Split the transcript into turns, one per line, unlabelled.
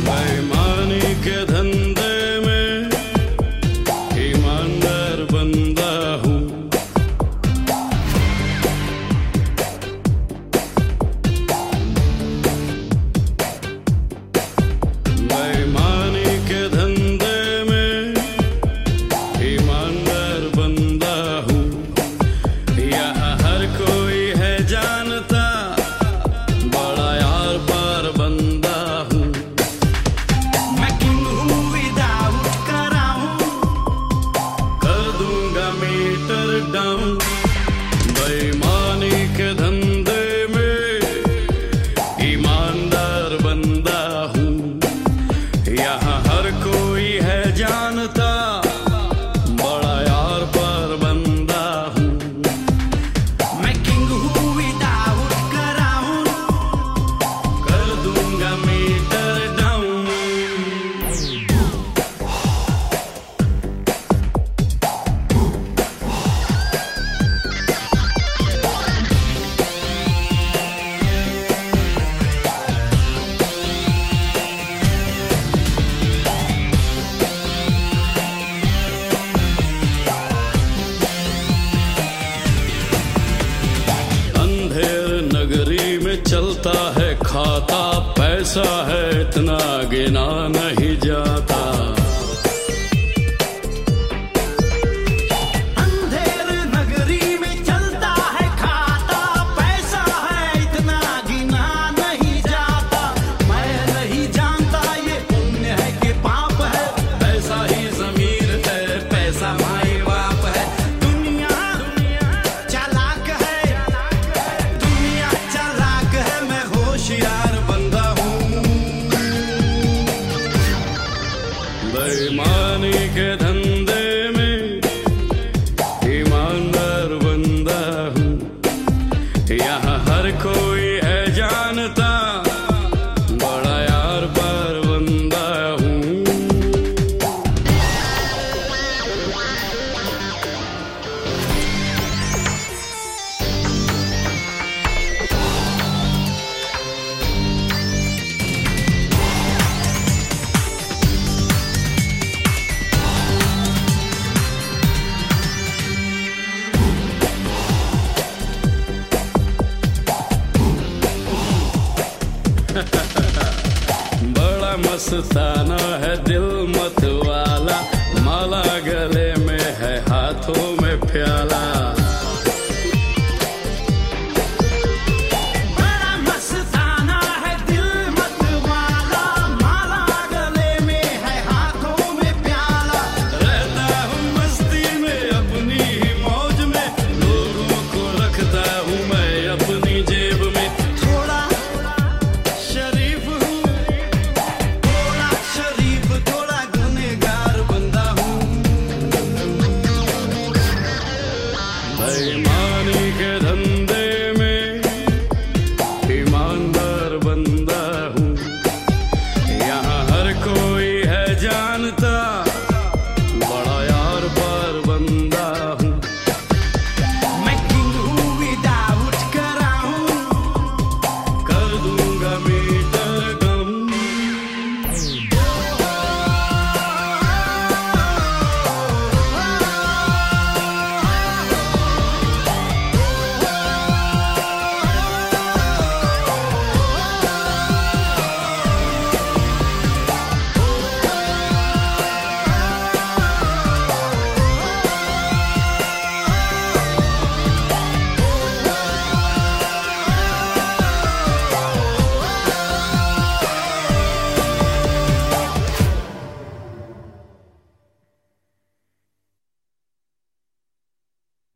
बेईमानी के धंधे में ईमानदार बंदा हूँ। बेईमानी के धंधे में ईमानदार बंदा हूँ। यहाँ हर कोई है जानता, बड़ा यार पार बंदा हूँ। मैं किंग हूँ विदाउट कराऊं, कर दूंगा मीटर डाउन। बेईमानी के धंधे में ईमानदार बंदा हूँ। यहाँ हर कोई है जानता, बड़ा यार पार बंदा हूँ। मैं किंग हूँ विदाउट कराऊं, कर दूंगा मीटर डाउन। अंधेर नगरी में चलता है खाता, पैसा है इतना गिना नहीं जाता। अंधेर नगरी में चलता है खाता, पैसा है इतना गिना नहीं जाता। मैं नहीं जानता ये पुण्य है कि पाप है, पैसा ही ज़मीर है, पैसा माई बाप है। दुनिया चालाक है, दुनिया चालाक है, मैं होशियार बंदा हूँ। बेईमानी के धंधे में ईमानदार बंदा हूँ। यहाँ हर कोई है जानता, बड़ा यार पार बंदा हूँ। बड़ा मस्ताना है दिल मत वाला, माला गले में है हाथों में प्याला।